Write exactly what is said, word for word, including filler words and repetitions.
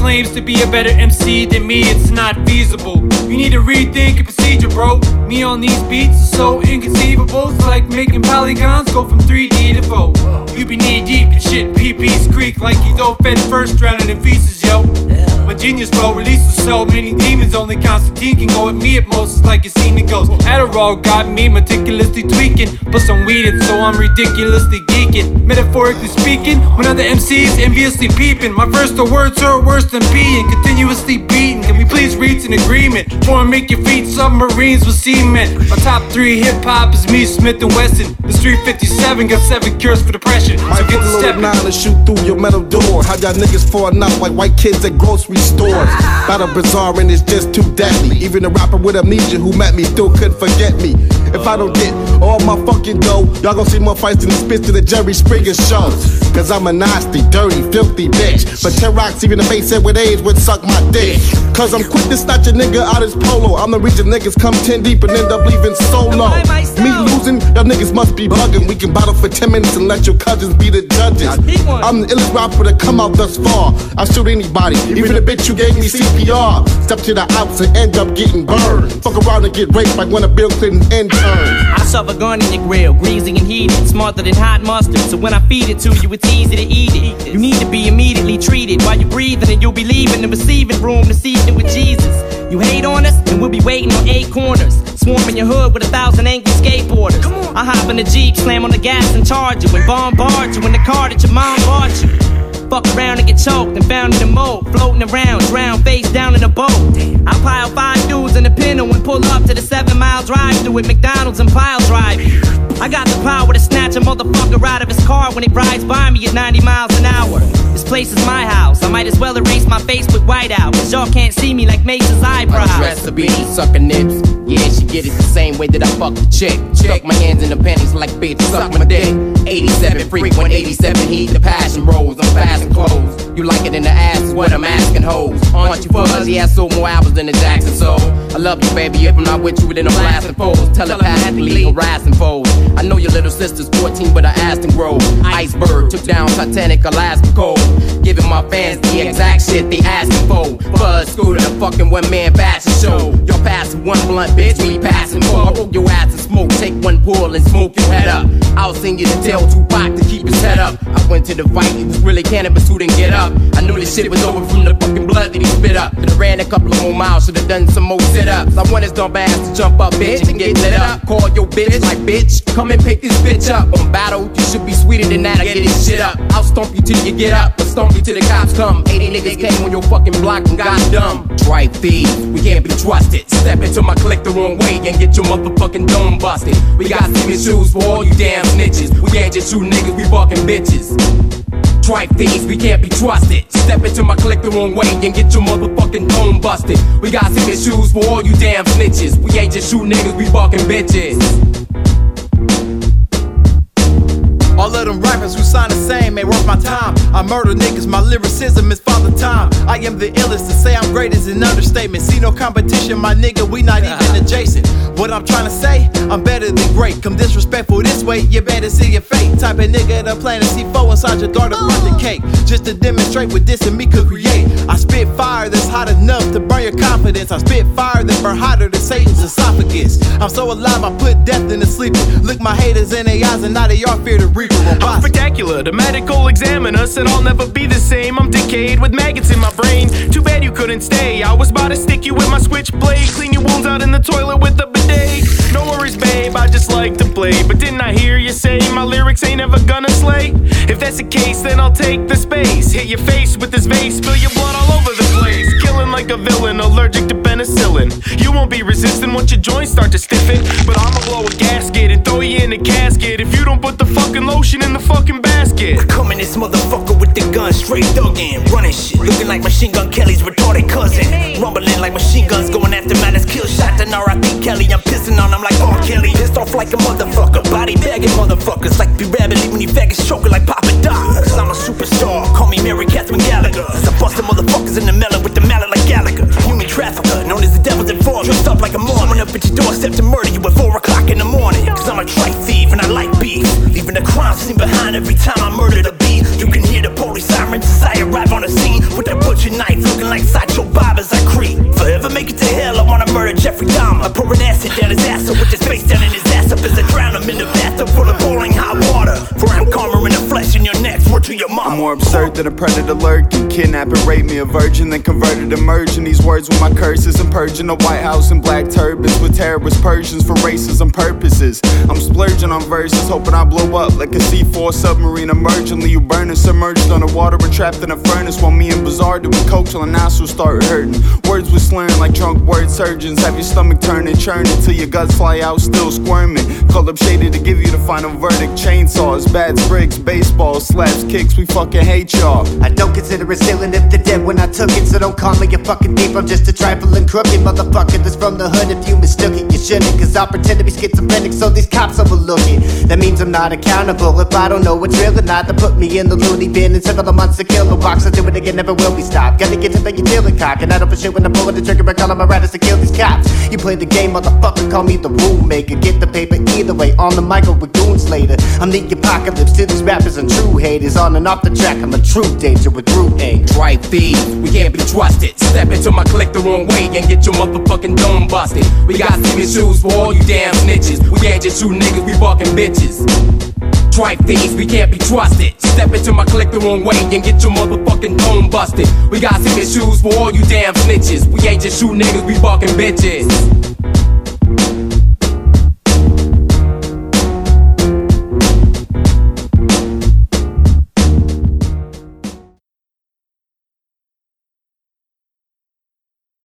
claims to be a better M C than me, it's not feasible. You need to rethink your procedure, bro. Me on these beats is so inconceivable. It's like making polygons go from three D to four. You be knee deep in shit, P P's creek like he's all fed first, drowning in feces, yo. My genius, bro, releases so many demons. Only Constantine can go at me at most. It's like you seen it goes. Adderall got me meticulously tweaking, but some weeded, so I'm ridiculously geeking. Metaphorically speaking, when other M Cs enviously peeping, my first words are worse than peeing, continuously beating. Can we please reach an agreement before I make your feet submarines with cement? My top three hip hop is me, Smith and Wesson. The Street fifty-seven got seven cures for depression. So get the step nine and shoot through your metal door. How y'all niggas falling out like white kids at grocery stores? Battle bizarre and it's just too deadly. Even a rapper with amnesia who met me still couldn't forget me. If I don't get all my fucking dough, y'all gon' see more fights than the spits to the Jerry Springer show. Cause I'm a nasty, dirty, filthy bitch. But T-Rox, even the face head with AIDS would suck my dick. Cause I'm quick to snatch a nigga out his polo. I'm the reason niggas come ten deep and end up leaving solo. Me losing, y'all niggas must be bugging. We can battle for ten minutes and let your cousins be the judges. I'm the illest rapper to come out thus far. I shoot anybody, even the bitch who gave me C P R. Step to the outs and end up getting burned. Fuck around and get raped like one of Bill Clinton's interns. I shove a gun in your grill, greasy and heated, smarter than hot mustard. So when I feed it to you, it's easy to eat it. You need to be immediately treated while you're breathing, and you'll be leaving the receiving room this evening with Jesus. You hate on us, and we'll be waiting on eight corners, swarming your hood with a thousand angry skateboarders. Come on. I hop in the Jeep, slam on the gas and charge you, and bombard you in the car that your mom bought you. Fuck around and get choked and found in the moat, floating around, drown face down in a boat. I pile five dudes in the Pinto and pull up to the seven mile drive through at McDonald's and pile drive. I got the power to snatch a motherfucker out of his car when he rides by me at ninety miles an hour. This place is my house, I might as well erase my face with whiteout, cause y'all can't see me like Mace's eyebrows. Dress to be sucking nips, yeah, she get it the same way that I fuck the chick. Stuck my hands in the panties like bitch, suck my dick. eighty-seven frequent, eighty-seven heat, the passion rolls, I'm fast and close. You like it in the ass is what I'm asking hoes. Aren't you fuzzy? I sold more albums than the Jackson Soul. I love you, baby, if I'm not with you, then I'm blasting foes. Telepathically harassing foes. I know your little sister's fourteen, but I asked and grow. Iceberg took down Titanic, Alaska cold. Giving my fans the exact shit they asking for. Buzz Scooter, the fucking one-man fashion show. You're passing one blunt, bitch, we passing four. I roll your ass and smoke, take one pull and smoke your head up. I'll sing you to tell Tupac to keep his head up. I went to the fight, he was really cannabis who didn't get up. I knew this shit was over from the fucking blood that he spit up. Then I ran a couple of more miles, should've done some more sit-ups. I want his dumb ass to jump up, bitch, and get lit up. Call your bitch like, bitch, come and pick this bitch up. On battle, you should be sweeter than that, I get this shit up. I'll stomp you till you get up, or stomp you till the cops come. eighty niggas came on your fucking block and got dumb. Tripe thieves, we can't be trusted. Step into my clique the wrong way and get your motherfucking dome busted. We got cement shoes for all you damn snitches. We can't just shoot niggas, we fucking bitches. Tripe thieves, we can't be trusted. Step into my clique the wrong way and get your motherfucking dome busted. We got cement shoes for all you damn snitches. We ain't just shoot niggas, we fucking bitches. All of them rappers who sound the same ain't worth my time. I murder niggas, my lyricism is father time. I am the illest, to say I'm great is an understatement. See no competition, my nigga, we not even adjacent. What I'm trying to say, I'm better than great. Come disrespectful this way, you better see your fate. Type of nigga to plant a C four inside your daughter birthday cake. Just to demonstrate what this and me could create. I spit fire that's hot enough to burn your confidence. I spit fire that burn hotter than Satan's esophagus. I'm so alive, I put death in the sleeper. Look my haters in their eyes and now they all fear the reaper. I'm spectacular, the medical examiner said I'll never be the same. I'm decayed with maggots in my brain. Too bad you couldn't stay. I was about to stick you with my switchblade, clean your wounds out in the toilet with a bidet. No worries, babe, I just like to play. But didn't I hear you say my lyrics ain't ever gonna slay? If that's the case, then I'll take the space. Hit your face with this vase, spill your blood all over the place. Killing like a villain, allergic to penicillin. You won't be resistant once your joints start to stiffen. But I'ma blow a gasket and throw you in a casket if you don't put the fucking lotion in the fucking basket. I come in this motherfucker with the gun, straight thuggin', running shit, looking like Machine Gun Kelly's retarded cousin. Rumbling like machine guns, going after man that's kill shot. Then R I P Kelly, I'm pissing on him like R. Kelly. Pissed off like a motherfucker, body bagging motherfuckers like be rabbit, leaving you faggots choking like Papa Doc. Cause I'm a superstar, call me Mary Catherine Gallagher. Cause I bustin' motherfuckers in the melon with the mallet like Gallagher. Human trafficker, known as the devil's informer. Dressed up like a Mormon, up at your doorstep to murder you at four o'clock in the morning. Cause I'm a tripe thief and I like beef, leaving the crime scene behind every time I murder the beat. You can hear the police sirens as I arrive on the scene with that butcher knife, looking llama. I pour an acid down his ass up with his face down in his ass up as I drown him in the bathtub full of boiling hot water. For I'm calmer in the flesh and your neck's word to your mama. I'm more absurd than a predator lurking. Kidnap and rape me a virgin, then converted and merging these words with my curses and purging the White House in black turbans with terrorist Persians for racism purposes. I'm splurging on verses, hoping I blow up like a C four submarine emerging. Leave you burning, submerged underwater and trapped in a furnace while me and Bizarre doing coke till the nostrils start hurting. Words with slurring like drunk word surgeons. Have your stomach turning, churning till your guts fly out, still squirming. Called up Shady to give you the final verdict. Chainsaws, bats, bricks, baseballs, slaps, kicks. We fucking hate y'all. I don't consider it stealing if they're dead when I took it, so don't call me a fucking thief. I'm just a trifling crooked motherfucker that's from the hood. If you mistook it, you shouldn't, cause I pretend to be schizophrenic so these cops overlook it. That means I'm not accountable if I don't know what's real or not. They put me in the loony bin and several months to kill the box. I do it again, never will be stopped. Gotta get to think you feeling cock, and I don't for shit when I'm pulling the trigger. I call on my riders to kill these cops. You play the game, motherfucker, call me the rule maker. Get the paper either way, on the mic or with goons later. I'm the apocalypse to these rappers and true haters. On and off the track, I'm a true danger with root ache. Right feed, we can't be trusted. Step into my clique the wrong way and get your motherfucking dome busted. We got steaming shoes for all you damn snitches. We ain't just shoot niggas, we fucking bitches. Tripe thieves, we can't be trusted. Step into my clique the wrong way and get your motherfucking dome busted. We got steaming shoes for all you damn snitches. We ain't just shoot niggas, we fucking bitches.